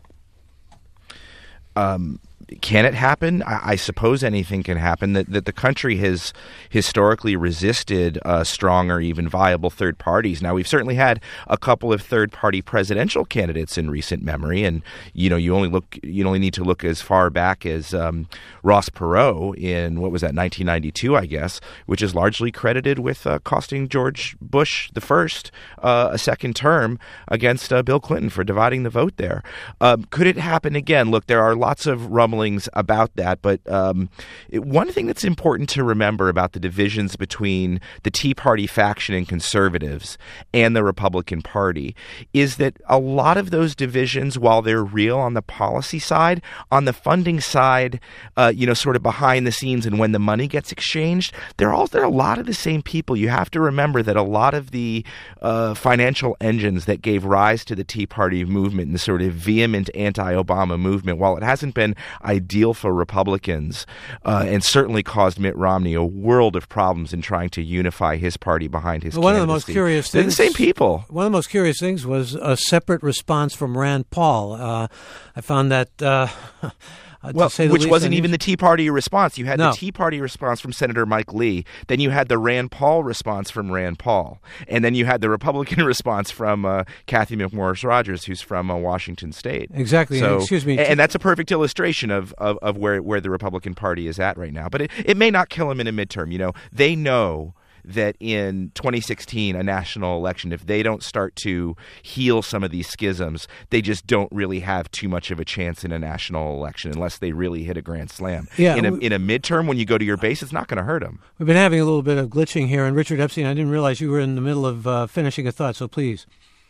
Um. Can it happen? I, I suppose anything can happen. That, that the country has historically resisted uh, strong or even viable third parties. Now, we've certainly had a couple of third-party presidential candidates in recent memory, and you know, you only look, you only need to look as far back as um, Ross Perot in what was that, nineteen ninety-two, I guess, which is largely credited with uh, costing George Bush the first uh, a second term against uh, Bill Clinton for dividing the vote there. Um, could it happen again? Look, there are lots of rumblings about that, but um, it, one thing that's important to remember about the divisions between the Tea Party faction and conservatives and the Republican Party is that a lot of those divisions, while they're real on the policy side, on the funding side, uh, you know, sort of behind the scenes and when the money gets exchanged, they're all they're a lot of the same people. You have to remember that a lot of the uh, financial engines that gave rise to the Tea Party movement and the sort of vehement anti-Obama movement, while it hasn't been ideal for Republicans uh, and certainly caused Mitt Romney a world of problems in trying to unify his party behind his well, one candidacy. Of the most curious They're things, the same people. One of the most curious things was a separate response from Rand Paul. Uh, I found that... Uh, Well, which least, wasn't even the Tea Party response. You had no. the Tea Party response from Senator Mike Lee. Then you had the Rand Paul response from Rand Paul. And then you had the Republican response from uh, Kathy McMorris Rodgers, who's from uh, Washington State. Exactly. So, Excuse me. And, and that's a perfect illustration of, of, of where, where the Republican Party is at right now. But it, it may not kill them in a midterm. You know, they know that in twenty sixteen, a national election, if they don't start to heal some of these schisms, they just don't really have too much of a chance in a national election unless they really hit a grand slam. Yeah, in a we, in a midterm, when you go to your base, it's not going to hurt them. We've been having a little bit of glitching here, and Richard Epstein, I didn't realize you were in the middle of uh, finishing a thought, so please.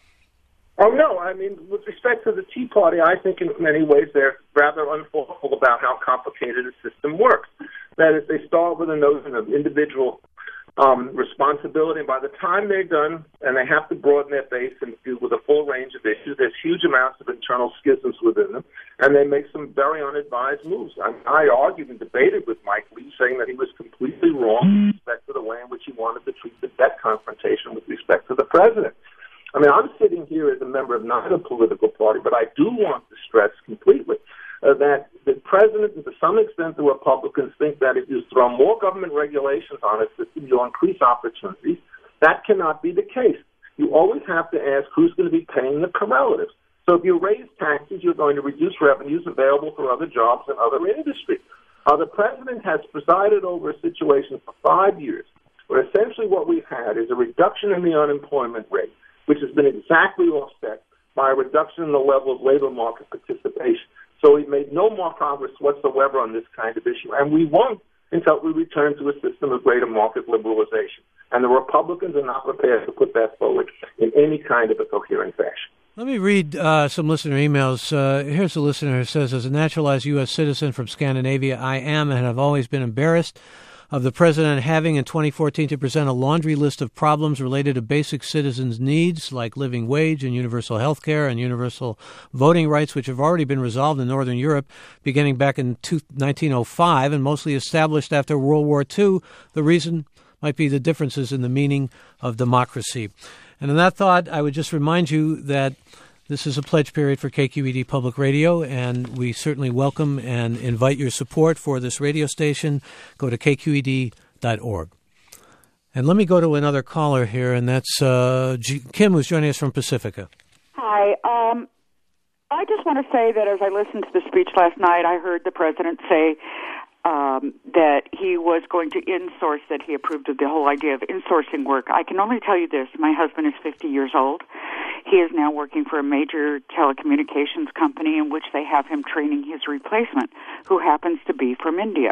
Oh, no. I mean, with respect to the Tea Party, I think in many ways they're rather unthoughtful about how complicated the system works. That is, they start with a notion of individual um, responsibility, and by the time they're done, and they have to broaden their base and deal with a full range of issues, there's huge amounts of internal schisms within them, and they make some very unadvised moves. I, I argued and debated with Mike Lee, saying that he was completely wrong with respect to the way in which he wanted to treat the debt confrontation with respect to the president. I mean, I'm sitting here as a member of neither political party, but I do want to stress completely uh, that the president and to some extent the Republicans think that if you throw more government regulations on a system, you'll increase opportunities. That cannot be the case. You always have to ask who's going to be paying the correlatives. So if you raise taxes, you're going to reduce revenues available for other jobs and other industries. Uh, the president has presided over a situation for five years where essentially what we've had is a reduction in the unemployment rate, which has been exactly offset by a reduction in the level of labor market participation. So we've made no more progress whatsoever on this kind of issue, and we won't until we return to a system of greater market liberalization. And the Republicans are not prepared to put that forward in any kind of a coherent fashion. Let me read uh, some listener emails. Uh, here's a listener who says, as a naturalized U S citizen from Scandinavia, I am and have always been embarrassed of the president having in twenty fourteen to present a laundry list of problems related to basic citizens' needs like living wage and universal health care and universal voting rights, which have already been resolved in Northern Europe beginning back in nineteen oh five and mostly established after World War Two. The reason might be the differences in the meaning of democracy. And in that thought, I would just remind you that this is a pledge period for K Q E D Public Radio, and we certainly welcome and invite your support for this radio station. Go to K Q E D dot org. And let me go to another caller here, and that's uh, G- Kim, who's joining us from Pacifica. Hi. Um, I just want to say that as I listened to the speech last night, I heard the president say Um, that he was going to insource, that he approved of the whole idea of insourcing work. I can only tell you this. My husband is fifty years old. He is now working for a major telecommunications company in which they have him training his replacement, who happens to be from India.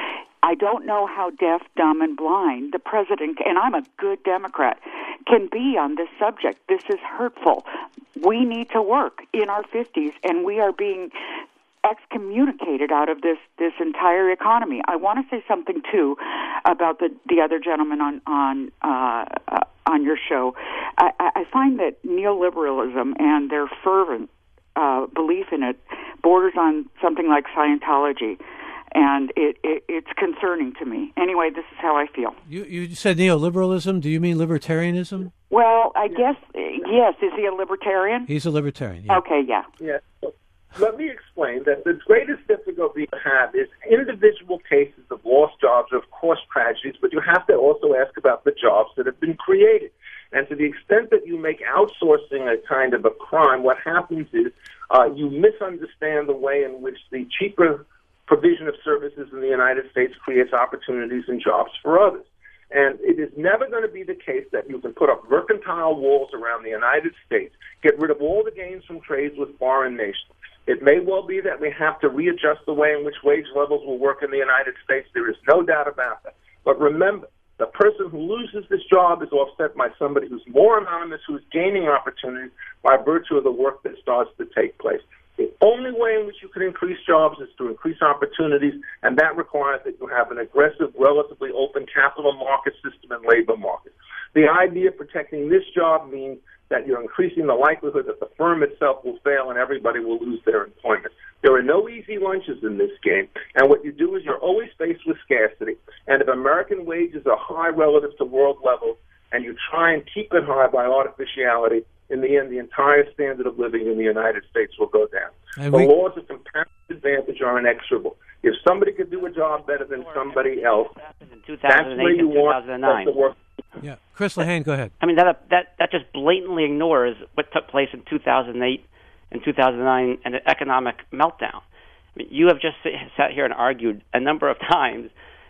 I don't know how deaf, dumb, and blind the president, and I'm a good Democrat, can be on this subject. This is hurtful. We need to work in our fifties, and we are being excommunicated out of this this entire economy. I want to say something too about the the other gentleman on on uh, uh, on your show. I, I find that neoliberalism and their fervent uh, belief in it borders on something like Scientology, and it, it it's concerning to me. Anyway, this is how I feel. You you said neoliberalism. Do you mean libertarianism? Well, I guess yes. Is he a libertarian? He's a libertarian. Yeah. Okay. Yeah. Yeah. Let me explain that the greatest difficulty you have is individual cases of lost jobs are, of course, tragedies, but you have to also ask about the jobs that have been created. And to the extent that you make outsourcing a kind of a crime, what happens is uh, you misunderstand the way in which the cheaper provision of services in the United States creates opportunities and jobs for others. And it is never going to be the case that you can put up mercantile walls around the United States, get rid of all the gains from trades with foreign nations. It may well be that we have to readjust the way in which wage levels will work in the United States. There is no doubt about that. But remember, the person who loses this job is offset by somebody who's more anonymous, who's gaining opportunities by virtue of the work that starts to take place. The only way in which you can increase jobs is to increase opportunities, and that requires that you have an aggressive, relatively open capital market system and labor market. The idea of protecting this job means that you're increasing the likelihood that the firm itself will fail and everybody will lose their employment. There are no easy lunches in this game, and what you do is you're always faced with scarcity. And if American wages are high relative to world levels, and you try and keep it high by artificiality, in the end, the entire standard of living in the United States will go down. And the we... laws of comparative advantage are inexorable. If somebody could do a job better than somebody else, that's where you want to work. Yeah, Chris Lehane, go ahead. I mean, that that that just blatantly ignores what took place in two thousand eight and two thousand nine and the economic meltdown. I mean, you have just sat here and argued a number of times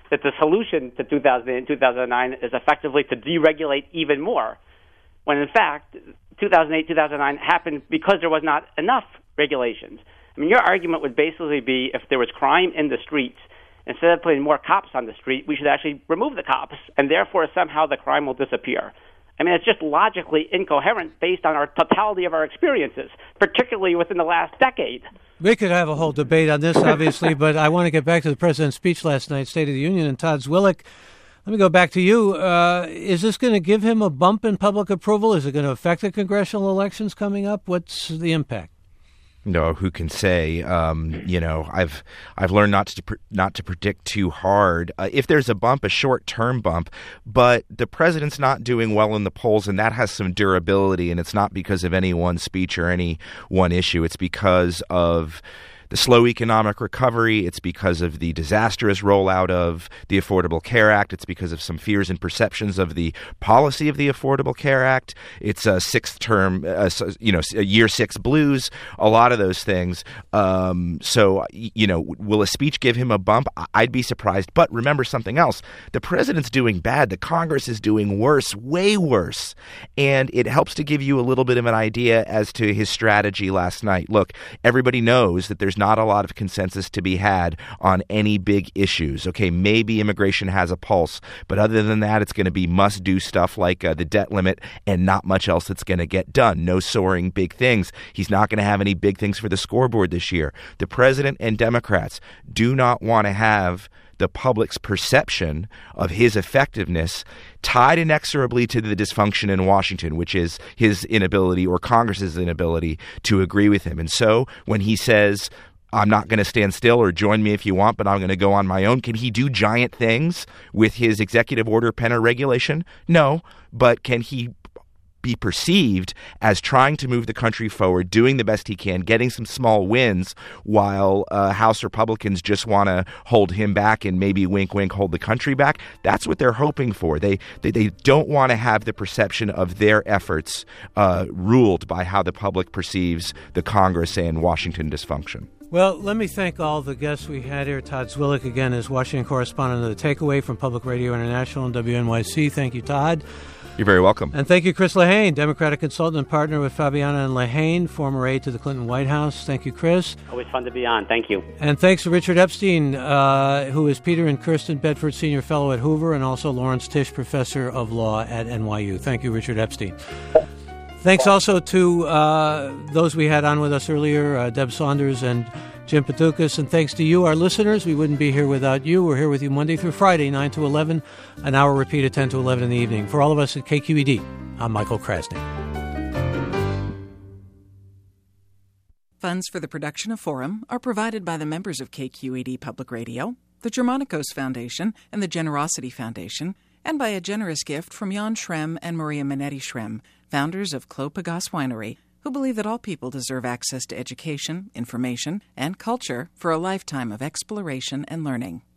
that the solution to two thousand eight and two thousand nine is effectively to deregulate even more, when in fact two thousand eight, two thousand nine happened because there was not enough regulations. I mean, your argument would basically be if there was crime in the streets, instead of putting more cops on the street, we should actually remove the cops, and therefore somehow the crime will disappear. I mean, it's just logically incoherent based on our totality of our experiences, particularly within the last decade. We could have a whole debate on this, obviously, but I want to get back to the President's speech last night, State of the Union, and Todd Zwillich. Let me go back to you. Uh, is this going to give him a bump in public approval? Is it going to affect the congressional elections coming up? What's the impact? No, who can say? Um, you know, I've I've learned not to not to predict too hard. Uh, if there's a bump, a short-term bump, but the president's not doing well in the polls, and that has some durability. And it's not because of any one speech or any one issue. It's because of the slow economic recovery. It's because of the disastrous rollout of the Affordable Care Act. It's because of some fears and perceptions of the policy of the Affordable Care Act. It's a sixth term, uh, you know, a year six blues, a lot of those things. Um, so, you know, will a speech give him a bump? I'd be surprised. But remember something else. The president's doing bad. The Congress is doing worse, way worse. And it helps to give you a little bit of an idea as to his strategy last night. Look, everybody knows that there's not a lot of consensus to be had on any big issues. Okay, maybe immigration has a pulse, but other than that, it's going to be must-do stuff like uh, the debt limit and not much else that's going to get done. No soaring big things. He's not going to have any big things for the scoreboard this year. The president and Democrats do not want to have the public's perception of his effectiveness tied inexorably to the dysfunction in Washington, which is his inability or Congress's inability to agree with him. And so when he says, I'm not going to stand still, or join me if you want, but I'm going to go on my own, can he do giant things with his executive order pen or regulation? No, but can he be perceived as trying to move the country forward, doing the best he can, getting some small wins while uh, House Republicans just want to hold him back and maybe wink, wink, hold the country back? That's what they're hoping for. They they, they don't want to have the perception of their efforts uh, ruled by how the public perceives the Congress and Washington dysfunction. Well, let me thank all the guests we had here. Todd Zwillich, again, is Washington correspondent of The Takeaway from Public Radio International and W N Y C. Thank you, Todd. You're very welcome. And thank you, Chris Lehane, Democratic consultant and partner with Fabiana and Lehane, former aide to the Clinton White House. Thank you, Chris. Always fun to be on. Thank you. And thanks to Richard Epstein, uh, who is Peter and Kirsten Bedford Senior Fellow at Hoover, and also Lawrence Tisch, Professor of Law at N Y U. Thank you, Richard Epstein. Thanks also to uh, those we had on with us earlier, uh, Deb Saunders and Jim Patoukas, and thanks to you, our listeners. We wouldn't be here without you. We're here with you Monday through Friday, nine to eleven, an hour repeat at ten to eleven in the evening. For all of us at K Q E D, I'm Michael Krasny. Funds for the production of Forum are provided by the members of K Q E D Public Radio, the Germanicos Foundation, and the Generosity Foundation, and by a generous gift from Jan Schrem and Maria Minetti Schrem, founders of Clos Pegase Winery, who believe that all people deserve access to education, information, and culture for a lifetime of exploration and learning.